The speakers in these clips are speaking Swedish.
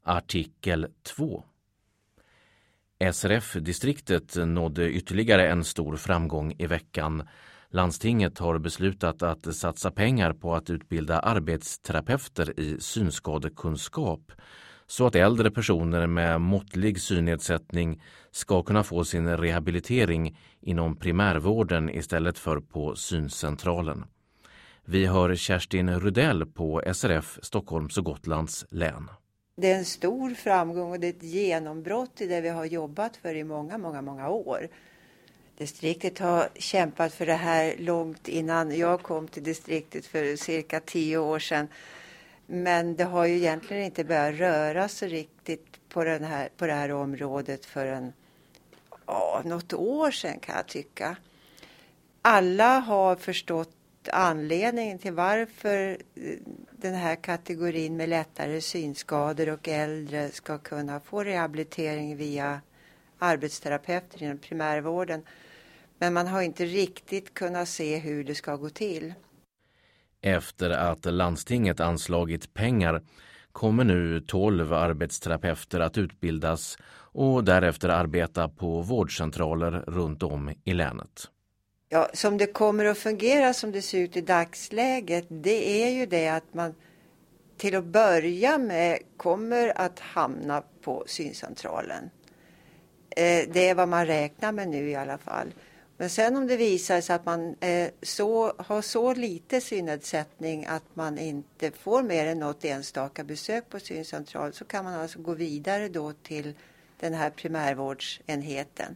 Artikel 2. SRF-distriktet nådde ytterligare en stor framgång i veckan. Landstinget har beslutat att satsa pengar på att utbilda arbetsterapeuter i synskadekunskap så att äldre personer med måttlig synnedsättning ska kunna få sin rehabilitering inom primärvården istället för på syncentralen. Vi hör Kerstin Rudell på SRF Stockholms och Gotlands län. Det är en stor framgång och det är ett genombrott i det vi har jobbat för i många år. Distriktet har kämpat för det här långt innan jag kom till distriktet för cirka 10 år sedan. Men det har ju egentligen inte börjat röra sig riktigt på det här området förrän något år sedan, kan jag tycka. Alla har förstått anledningen till varför den här kategorin med lättare synskador och äldre ska kunna få rehabilitering via arbetsterapeuter inom primärvården. Men man har inte riktigt kunnat se hur det ska gå till. Efter att landstinget anslagit pengar kommer nu 12 arbetsterapeuter att utbildas och därefter arbeta på vårdcentraler runt om i länet. Ja, som det kommer att fungera som det ser ut i dagsläget, det är ju det att man till att börja med kommer att hamna på syncentralen. Det är vad man räknar med nu i alla fall. Men sen om det visar sig att man har så lite synnedsättning att man inte får mer än något enstaka besök på syncentral, så kan man alltså gå vidare då till den här primärvårdsenheten.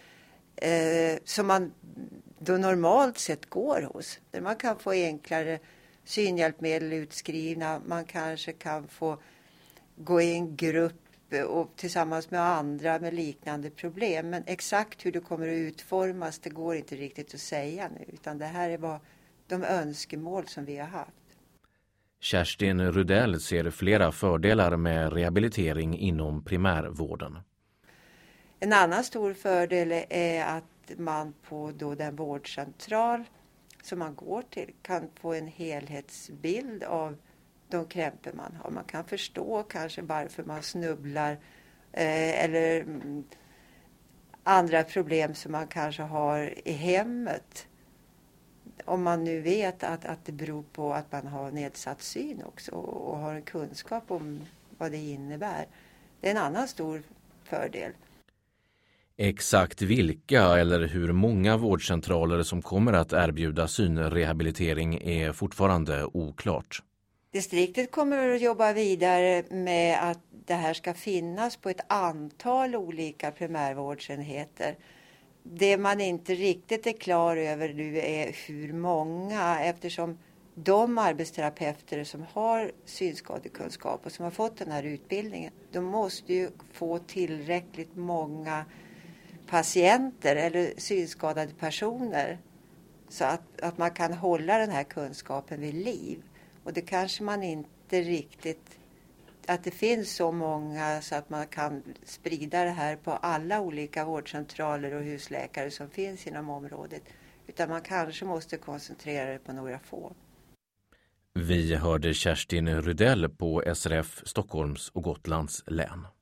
Som man då normalt sett går hos. Där man kan få enklare synhjälpmedel utskrivna. Man kanske kan få gå i en grupp och tillsammans med andra med liknande problem. Men exakt hur det kommer att utformas, det går inte riktigt att säga nu. Utan det här är bara de önskemål som vi har haft. Kerstin Rudell ser flera fördelar med rehabilitering inom primärvården. En annan stor fördel är att man på då den vårdcentral som man går till kan få en helhetsbild av de krämpor man har. Man kan förstå kanske varför man snubblar eller andra problem som man kanske har i hemmet. Om man nu vet att det beror på att man har nedsatt syn också och har en kunskap om vad det innebär. Det är en annan stor fördel. Exakt vilka eller hur många vårdcentraler som kommer att erbjuda synrehabilitering är fortfarande oklart. Distriktet kommer att jobba vidare med att det här ska finnas på ett antal olika primärvårdsenheter. Det man inte riktigt är klar över nu är hur många, eftersom de arbetsterapeuter som har synskadekunskap och som har fått den här utbildningen, de måste ju få tillräckligt många patienter eller synskadade personer så att man kan hålla den här kunskapen vid liv. Och det kanske man inte riktigt, att det finns så många så att man kan sprida det här på alla olika vårdcentraler och husläkare som finns inom området. Utan man kanske måste koncentrera det på några få. Vi hörde Kerstin Rudell på SRF Stockholms och Gotlands län.